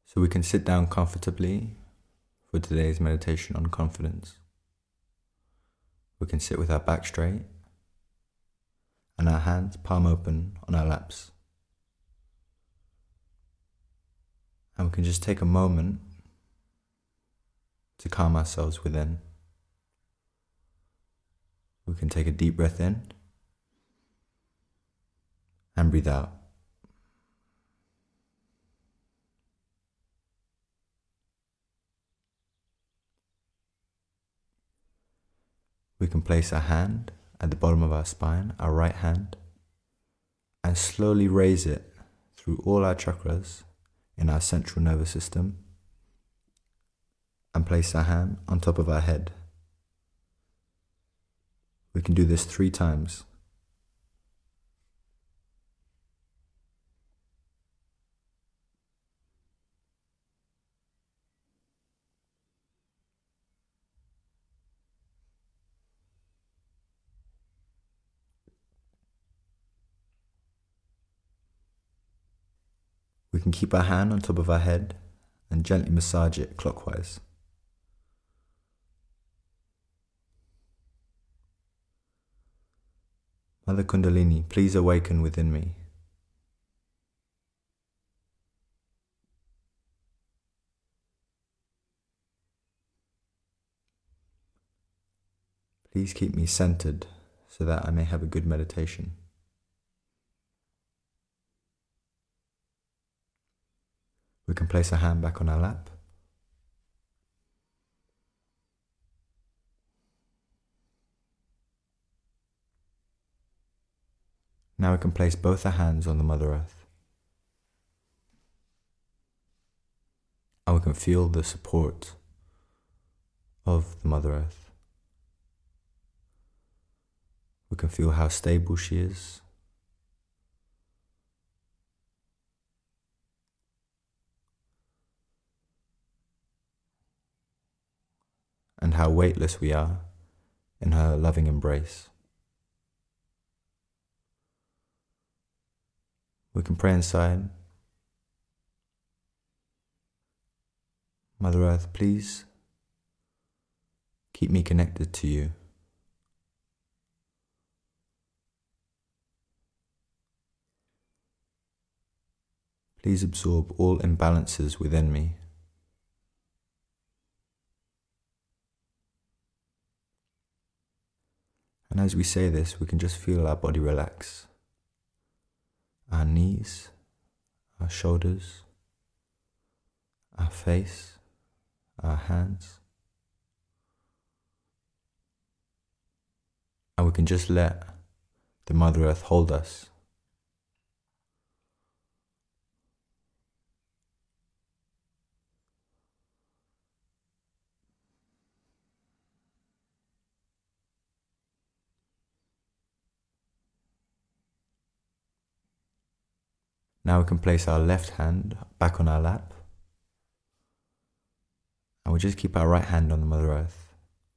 So we can sit down comfortably for today's meditation on confidence. We can sit with our back straight and our hands palm open on our laps. And we can just take a moment to calm ourselves within. We can take a deep breath in and breathe out. We can place our hand at the bottom of our spine, our right hand, and slowly raise it through all our chakras in our central nervous system and place our hand on top of our head. We can do this 3 times. We can keep our hand on top of our head and gently massage it clockwise. Mother Kundalini, please awaken within me. Please keep me centered so that I may have a good meditation. We can place a hand back on our lap. Now we can place both our hands on the Mother Earth. And we can feel the support of the Mother Earth. We can feel how stable she is. And how weightless we are in her loving embrace. We can pray inside. Mother Earth, please keep me connected to you. Please absorb all imbalances within me. And as we say this, we can just feel our body relax. Our knees, our shoulders, our face, our hands. And we can just let the Mother Earth hold us. Now we can place our left hand back on our lap. And we just keep our right hand on the Mother Earth.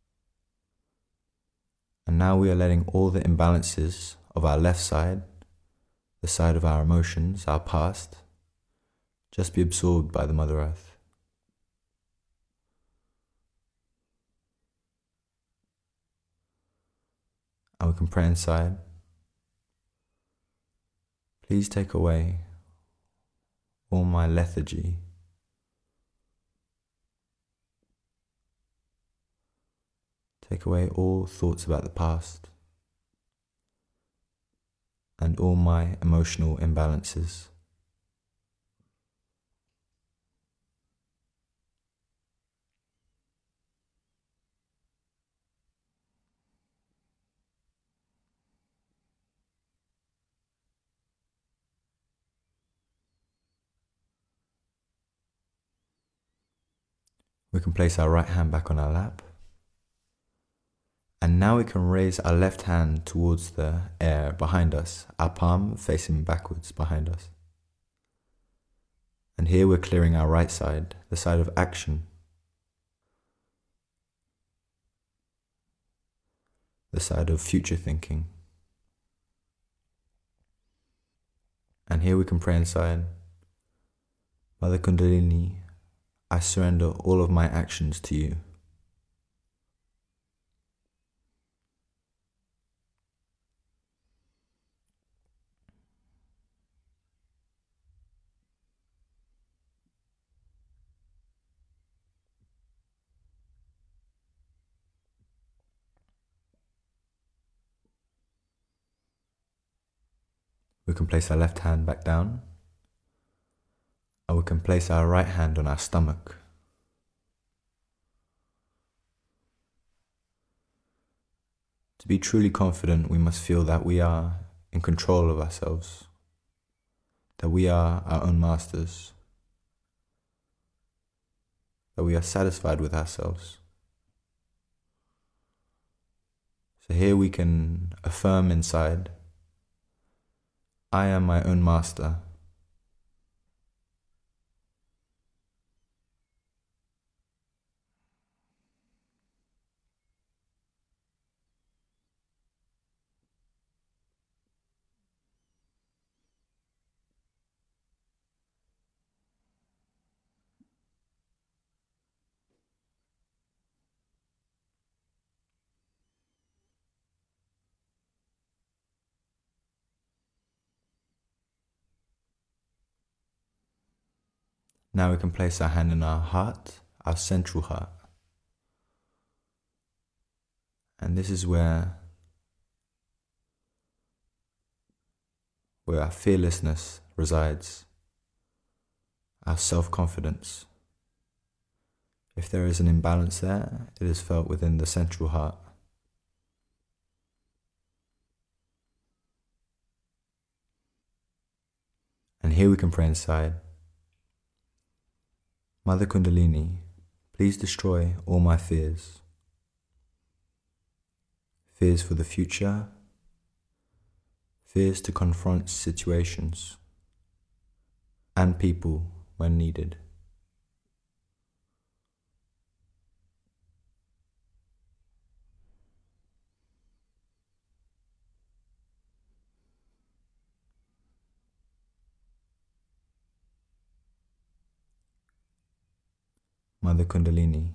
And now we are letting all the imbalances of our left side, the side of our emotions, our past, just be absorbed by the Mother Earth. And we can pray inside. Please take away all my lethargy. Take away all thoughts about the past and all my emotional imbalances. We can place our right hand back on our lap. And now we can raise our left hand towards the air behind us, our palm facing backwards behind us. And here we're clearing our right side, the side of action. The side of future thinking. And here we can pray inside. Mother Kundalini, I surrender all of my actions to you. We can place our left hand back down, and we can place our right hand on our stomach. To be truly confident, we must feel that we are in control of ourselves, that we are our own masters, that we are satisfied with ourselves. So here we can affirm inside, I am my own master. Now we can place our hand in our heart, our central heart. And this is where our fearlessness resides, our self-confidence. If there is an imbalance there, it is felt within the central heart. And here we can pray inside, Mother Kundalini, please destroy all my fears. Fears for the future, fears to confront situations and people when needed. Mother Kundalini,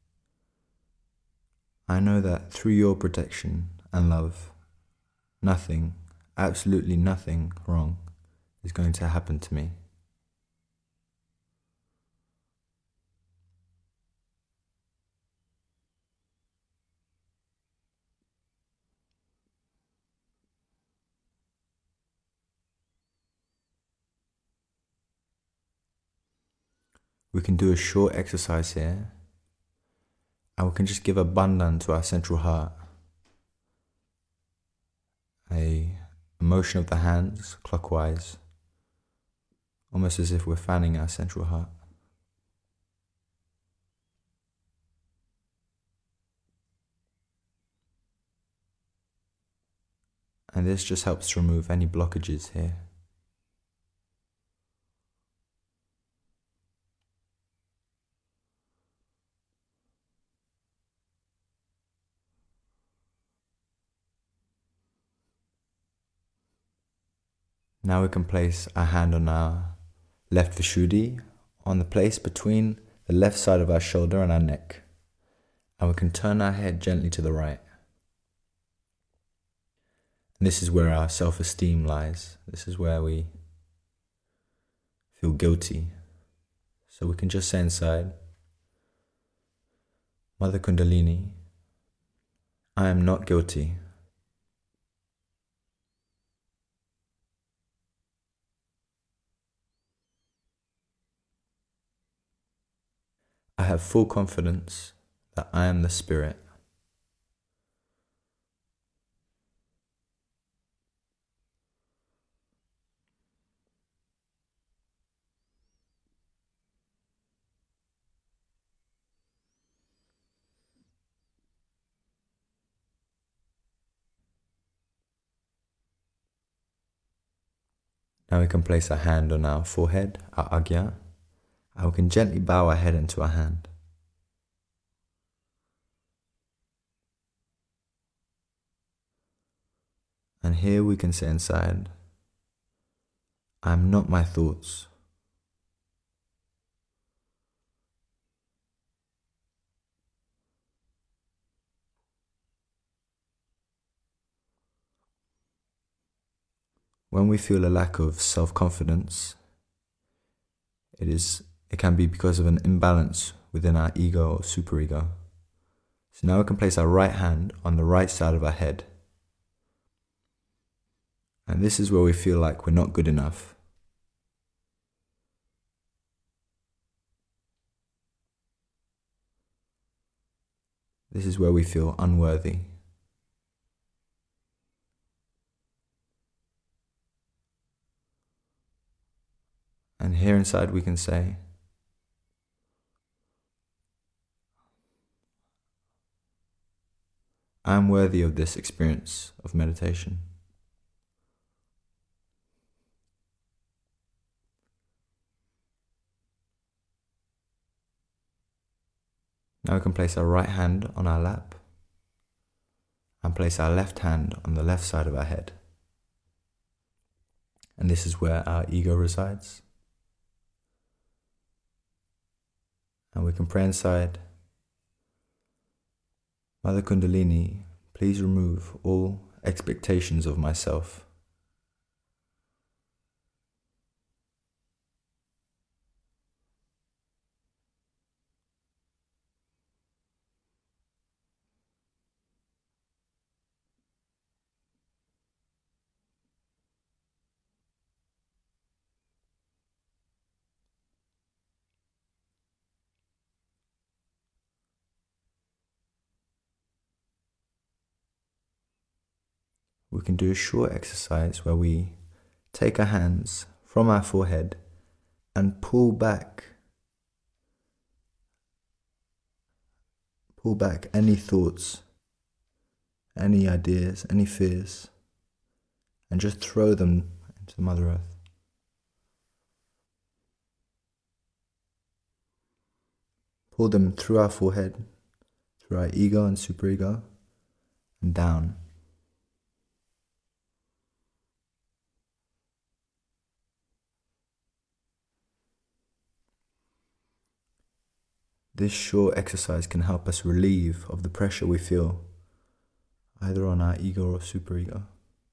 I know that through your protection and love, nothing, absolutely nothing wrong is going to happen to me. We can do a short exercise here, and we can just give a bandhan to our central heart. A motion of the hands clockwise, almost as if we're fanning our central heart. And this just helps to remove any blockages here. Now we can place our hand on our left Vishuddhi, on the place between the left side of our shoulder and our neck. And we can turn our head gently to the right. And this is where our self-esteem lies. This is where we feel guilty. So we can just say inside, Mother Kundalini, I am not guilty. I have full confidence that I am the spirit. Now we can place our hand on our forehead, our agya, and we can gently bow our head into our hand. And here we can say inside, I am not my thoughts. When we feel a lack of self-confidence, it can be because of an imbalance within our ego or superego. So now we can place our right hand on the right side of our head. And this is where we feel like we're not good enough. This is where we feel unworthy. And here inside we can say, I am worthy of this experience of meditation. Now we can place our right hand on our lap and place our left hand on the left side of our head. And this is where our ego resides. And we can pray inside, Mother Kundalini, please remove all expectations of myself. We can do a short exercise where we take our hands from our forehead and pull back any thoughts, any ideas, any fears, and just throw them into Mother Earth. Pull them through our forehead, through our ego and superego, and down. This short exercise can help us relieve of the pressure we feel, either on our ego or superego.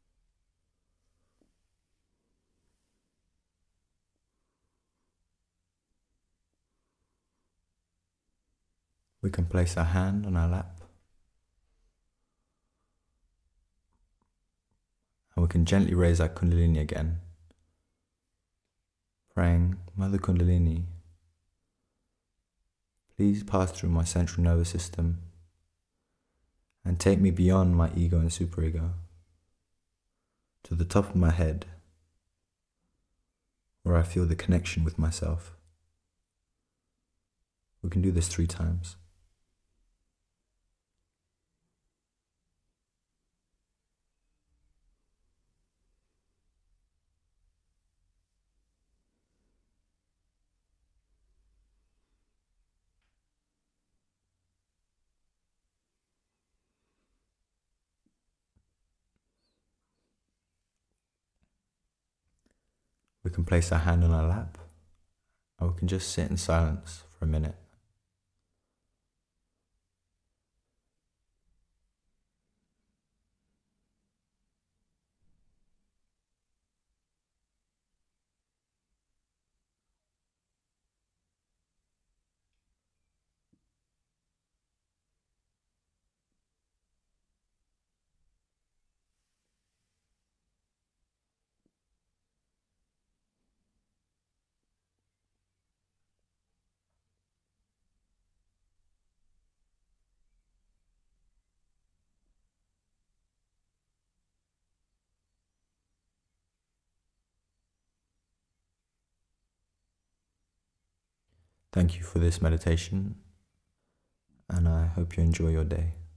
We can place our hand on our lap, and we can gently raise our Kundalini again, praying, Mother Kundalini, please pass through my central nervous system and take me beyond my ego and superego to the top of my head, where I feel the connection with myself. We can do this 3 times. We can place our hand on our lap, and we can just sit in silence for a minute. Thank you for this meditation, and I hope you enjoy your day.